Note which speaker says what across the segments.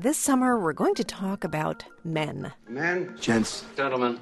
Speaker 1: This summer, we're going to talk about men.
Speaker 2: Men,
Speaker 3: gents,
Speaker 2: gentlemen,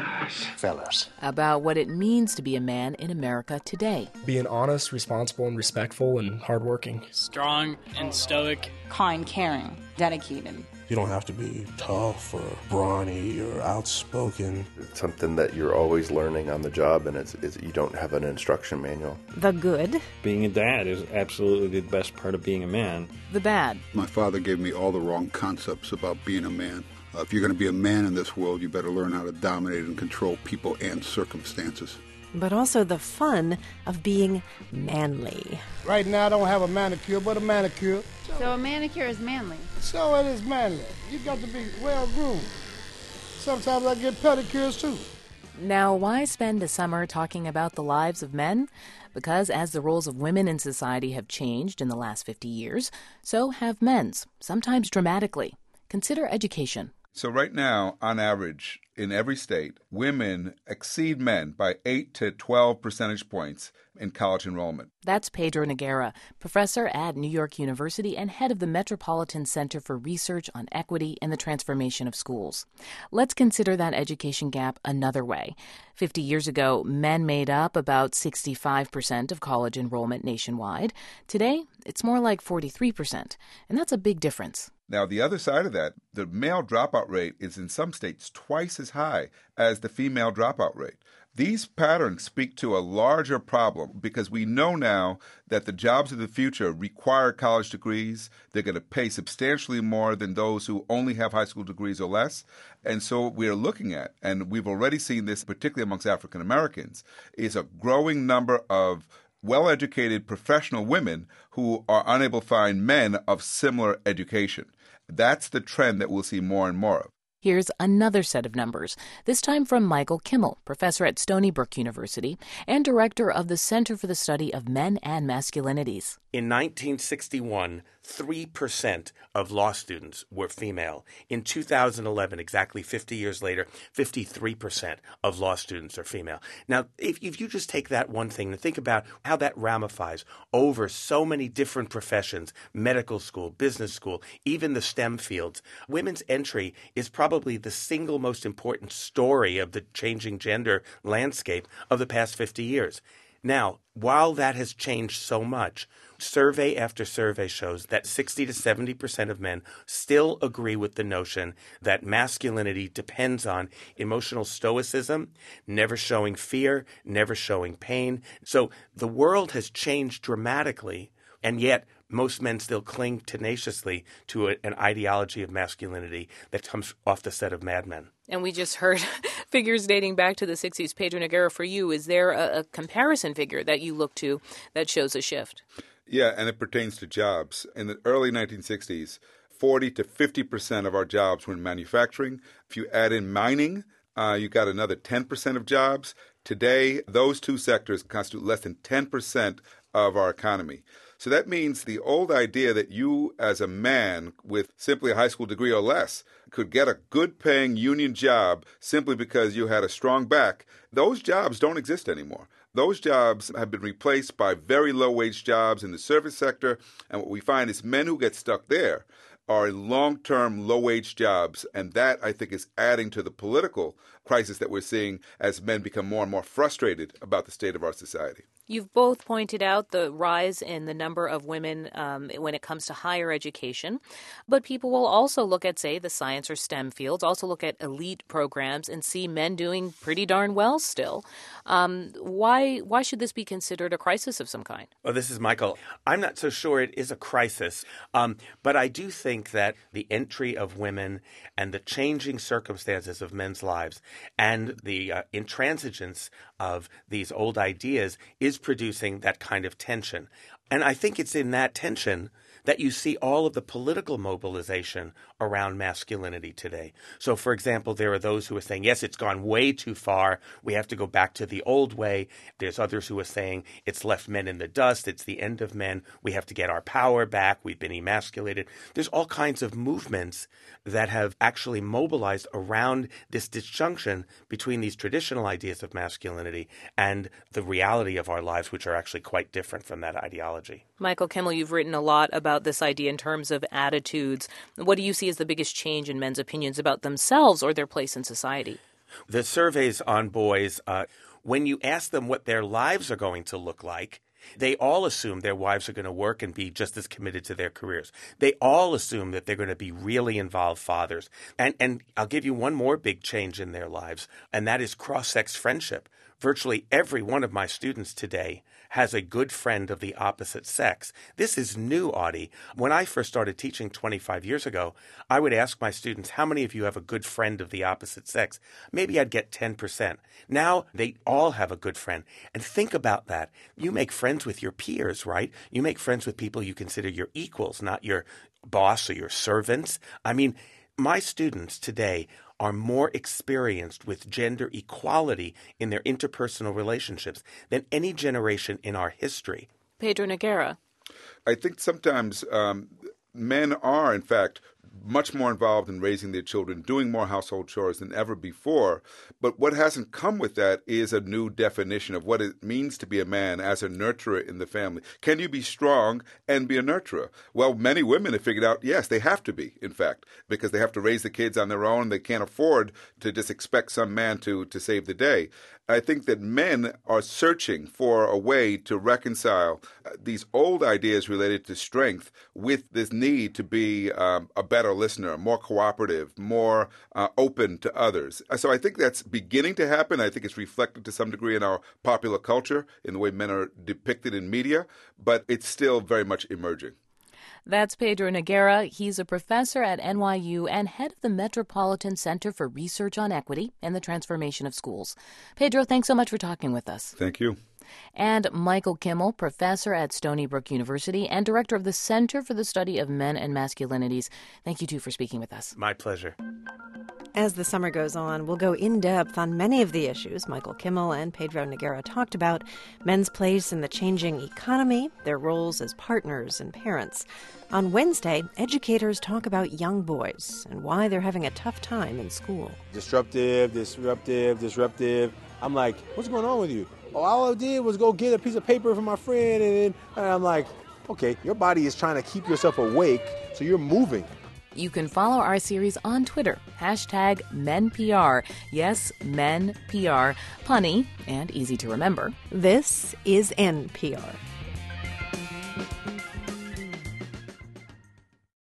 Speaker 3: fellas.
Speaker 4: About what it means to be a man in America today.
Speaker 5: Being honest, responsible, and respectful, and hardworking.
Speaker 6: Strong and stoic.
Speaker 7: Kind, caring, dedicated.
Speaker 8: You don't have to be tough or brawny or outspoken.
Speaker 9: It's something that you're always learning on the job, and it's you don't have an instruction manual.
Speaker 1: The good.
Speaker 10: Being a dad is absolutely the best part of being a man.
Speaker 4: The bad.
Speaker 11: My father gave me all the wrong concepts about being a man. If you're going to be a man in this world, you better learn how to dominate and control people and circumstances.
Speaker 1: But also the fun of being manly.
Speaker 12: Right now I don't have a manicure, but a manicure.
Speaker 7: So a manicure is manly.
Speaker 12: So it is manly. You got to be well-groomed. Sometimes I get pedicures too.
Speaker 4: Now, why spend a summer talking about the lives of men? Because as the roles of women in society have changed in the last 50 years, so have men's, sometimes dramatically. Consider education.
Speaker 13: So right now, on average, in every state, women exceed men by 8 to 12 percentage points in college enrollment.
Speaker 4: That's Pedro Noguera, professor at New York University and head of the Metropolitan Center for Research on Equity and the Transformation of Schools. Let's consider that education gap another way. 50 years ago, men made up about 65% of college enrollment nationwide. Today, it's more like 43%, and that's a big difference.
Speaker 13: Now, the other side of that, the male dropout rate is in some states twice as high as the female dropout rate. These patterns speak to a larger problem because we know now that the jobs of the future require college degrees. They're going to pay substantially more than those who only have high school degrees or less. And so what we're looking at, and we've already seen this particularly amongst African Americans, is a growing number of well-educated professional women who are unable to find men of similar education. That's the trend that we'll see more and more of.
Speaker 4: Here's another set of numbers, this time from Michael Kimmel, professor at Stony Brook University and director of the Center for the Study of Men and Masculinities.
Speaker 14: In 1961, 3% of law students were female. In 2011, exactly 50 years later, 53% of law students are female. Now, if you just take that one thing and think about how that ramifies over so many different professions, medical school, business school, even the STEM fields, women's entry is probably the single most important story of the changing gender landscape of the past 50 years. Now, while that has changed so much, survey after survey shows that 60 to 70% of men still agree with the notion that masculinity depends on emotional stoicism, never showing fear, never showing pain. So the world has changed dramatically, and yet most men still cling tenaciously to an ideology of masculinity that comes off the set of Mad Men.
Speaker 4: And we just heard figures dating back to the 60s. Pedro Noguera, for you, is there a comparison figure that you look to that shows a shift?
Speaker 13: Yeah, and it pertains to jobs. In the early 1960s, 40 to 50% of our jobs were in manufacturing. If you add in mining, you got another 10% of jobs. Today, those two sectors constitute less than 10% of our economy. So that means the old idea that you as a man with simply a high school degree or less could get a good-paying union job simply because you had a strong back, those jobs don't exist anymore. Those jobs have been replaced by very low-wage jobs in the service sector, and what we find is men who get stuck there are in long-term low-wage jobs, and that, I think, is adding to the political crisis that we're seeing as men become more and more frustrated about the state of our society.
Speaker 4: You've both pointed out the rise in the number of women when it comes to higher education, but people will also look at, say, the science or STEM fields, also look at elite programs and see men doing pretty darn well still. Why should this be considered a crisis of some kind?
Speaker 14: Well, this is Michael. I'm not so sure it is a crisis, but I do think that the entry of women and the changing circumstances of men's lives and the intransigence of these old ideas is producing that kind of tension. And I think it's in that tension that you see all of the political mobilization around masculinity today. So, for example, there are those who are saying, yes, it's gone way too far. We have to go back to the old way. There's others who are saying it's left men in the dust. It's the end of men. We have to get our power back. We've been emasculated. There's all kinds of movements that have actually mobilized around this disjunction between these traditional ideas of masculinity and the reality of our lives, which are actually quite different from that ideology.
Speaker 4: Michael Kimmel, you've written a lot about about this idea in terms of attitudes. What do you see as the biggest change in men's opinions about themselves or their place in society?
Speaker 14: The surveys on boys, when you ask them what their lives are going to look like, they all assume their wives are going to work and be just as committed to their careers. They all assume that they're going to be really involved fathers. And I'll give you one more big change in their lives, and that is cross-sex friendship. Virtually every one of my students today has a good friend of the opposite sex. This is new, Audie. When I first started teaching 25 years ago, I would ask my students, how many of you have a good friend of the opposite sex? Maybe I'd get 10%. Now they all have a good friend. And think about that. You make friends with your peers, right? You make friends with people you consider your equals, not your boss or your servants. I mean, my students today are more experienced with gender equality in their interpersonal relationships than any generation in our history.
Speaker 4: Pedro Noguera.
Speaker 13: I think sometimes men are, in fact, much more involved in raising their children, doing more household chores than ever before. But what hasn't come with that is a new definition of what it means to be a man as a nurturer in the family. Can you be strong and be a nurturer? Well, many women have figured out, yes, they have to be, in fact, because they have to raise the kids on their own. They can't afford to just expect some man to save the day. I think that men are searching for a way to reconcile these old ideas related to strength with this need to be a better listener, more cooperative, more open to others. So I think that's beginning to happen. I think it's reflected to some degree in our popular culture, in the way men are depicted in media, but it's still very much emerging.
Speaker 4: That's Pedro Noguera. He's a professor at NYU and head of the Metropolitan Center for Research on Equity and the Transformation of Schools. Pedro, thanks so much for talking with us.
Speaker 13: Thank you.
Speaker 4: And Michael Kimmel, professor at Stony Brook University and director of the Center for the Study of Men and Masculinities. Thank you, too, for speaking with us.
Speaker 14: My pleasure.
Speaker 1: As the summer goes on, we'll go in-depth on many of the issues Michael Kimmel and Pedro Noguera talked about: men's place in the changing economy, their roles as partners and parents. On Wednesday, educators talk about young boys and why they're having a tough time in school.
Speaker 2: Disruptive. I'm like, what's going on with you? Oh, all I did was go get a piece of paper from my friend, and I'm like, okay, your body is trying to keep yourself awake, so you're moving.
Speaker 4: You can follow our series on Twitter, #MenPR. Yes, MenPR. Punny and easy to remember.
Speaker 1: This is NPR.